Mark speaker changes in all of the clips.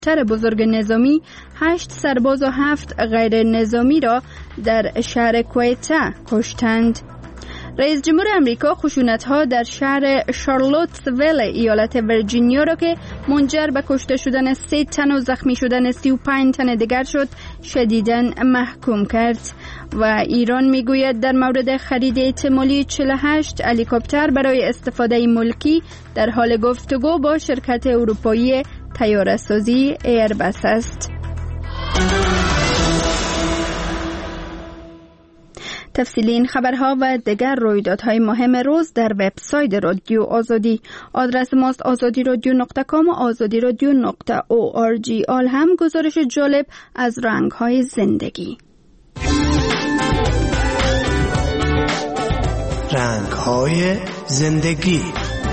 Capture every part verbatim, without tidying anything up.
Speaker 1: هلیکوپتر بزرگ نظامی هشت سرباز و هفت غیر نظامی را در شهر کویتا کشتند. رئیس جمهور امریکا خشونت‌ها در شهر شارلوتسویل ایالت ویرجینیا را که منجر به کشته شدن سه تن و زخمی شدن سی و پنج تن دیگر شد شدیداً محکوم کرد و ایران میگوید در مورد خرید احتمالی چهل و هشت هلیکوپتر برای استفاده ملکی در حال گفتگو با شرکت اروپایی طیاره‌سازی ایربس است. تفصیلی این خبرها و دیگر رویدادهای مهم روز در وبسایت رادیو آزادی. آدرس ماست آزادی رادیو نقطه کام و آزادی رادیو نقطه او آر جی. آل هم گزارش جالب از رنگ‌های زندگی.
Speaker 2: رنگ‌های زندگی.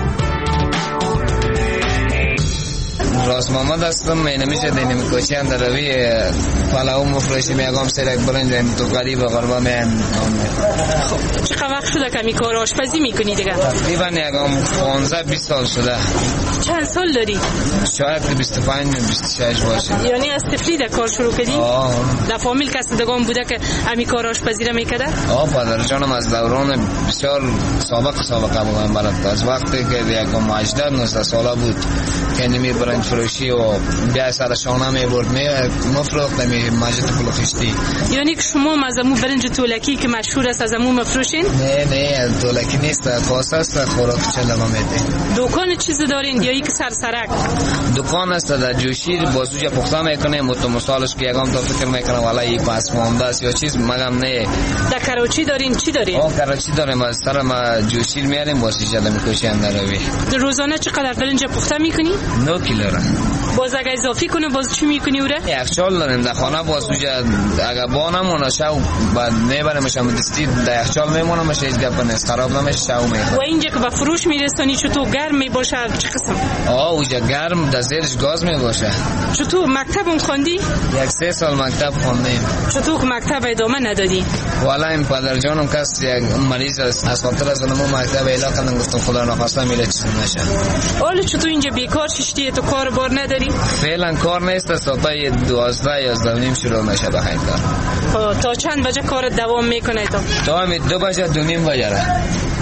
Speaker 3: راست محمد هستم. من نمیشه دینیم کوچی اندر روی پلاو مفروشی میگم سرک برنج این تو قریب غربا میان.
Speaker 4: خب چقدر وقت شده که می کار آشپزی میکنی دیگه؟
Speaker 3: تقریبا یکم پانزده بیست سال شده.
Speaker 4: چند سال داری؟
Speaker 3: شاید بیست و پنج بیست و شش باشه.
Speaker 4: یعنی از طفلی در کار شروع کردی؟
Speaker 3: آه. در
Speaker 4: فامیل کسی دگان بوده که امی کار آشپزی را میکرده؟
Speaker 3: آه پدر جانم از دوران بسیار سابق سابقه بودم برات. از وقتی که یکم هجده نوزده ساله بود که نمی برنج فروشی و بیا سر شانه می برد می مفروخت می ماجد پلوخشتی.
Speaker 4: یعنی که شما از امو برنج تولکی که مشهور است از امو مفروشین؟
Speaker 3: نه نه تولکی نیست، خاص است خوراک چلما میده.
Speaker 4: دکان چیز دارین یا یک سر سرک؟
Speaker 3: دکان است در جوشیر بازوجه پخته میکنه متو مثالش که یکم تا فکر میکنه والا این پس مونده است یا چیز مگم نه.
Speaker 4: در کراچی دارین چی دارین؟
Speaker 3: آه کراچی داریم از سر ما جوشیر میاریم واسه جدا میکشی اندر روی.
Speaker 4: روزانه چقدر برنج پخته میکنی؟
Speaker 3: نه کیلو.
Speaker 4: باز اگه اضافی کنه باز چی میکنی اوره؟
Speaker 3: یخچال داریم در خانه باز وجه اگه بانمونه شو بعد میبریمش هم دستی در یخچال میمونمش هیچ گپ نیست خراب نمیشه شو میخوره.
Speaker 4: و اینجا که به فروش میرسانی چطور گرم میباشه چه قسم؟
Speaker 3: آه اوجه گرم در زیرش گاز میباشه.
Speaker 4: چطور مکتب خوندی؟
Speaker 3: یک سه سال مکتب خوندیم.
Speaker 4: چطور مکتب ادامه ندادی؟
Speaker 3: والا این پدر جانم کس یک مریض است از خاطر از اونم مکتب اعلام کردن گفتم خدا نخواسته میره چیز نشه.
Speaker 4: حالا چطور اینجا بیکار ششتی تو کار بار نداری؟
Speaker 3: فعلا کار نیست ساعت دوازده یازده نیم شروع میشه به همین کار.
Speaker 4: تا چند بجه کار دوام میکنه تو؟
Speaker 3: تا می دو بجه دو نیم بجه را.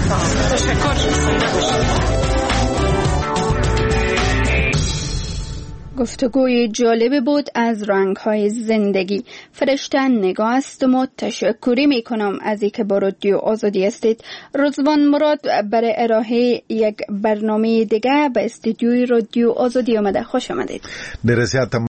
Speaker 4: تشکر.
Speaker 1: گفتگوی جالب بود از رنگ‌های زندگی. فرشته نگاه هستم و تشکری میکنم از اینکه با رادیو آزادی هستید. رضوان مراد برای ارائه یک برنامه دیگه به استودیوی رادیو آزادی آمده. خوش آمدید.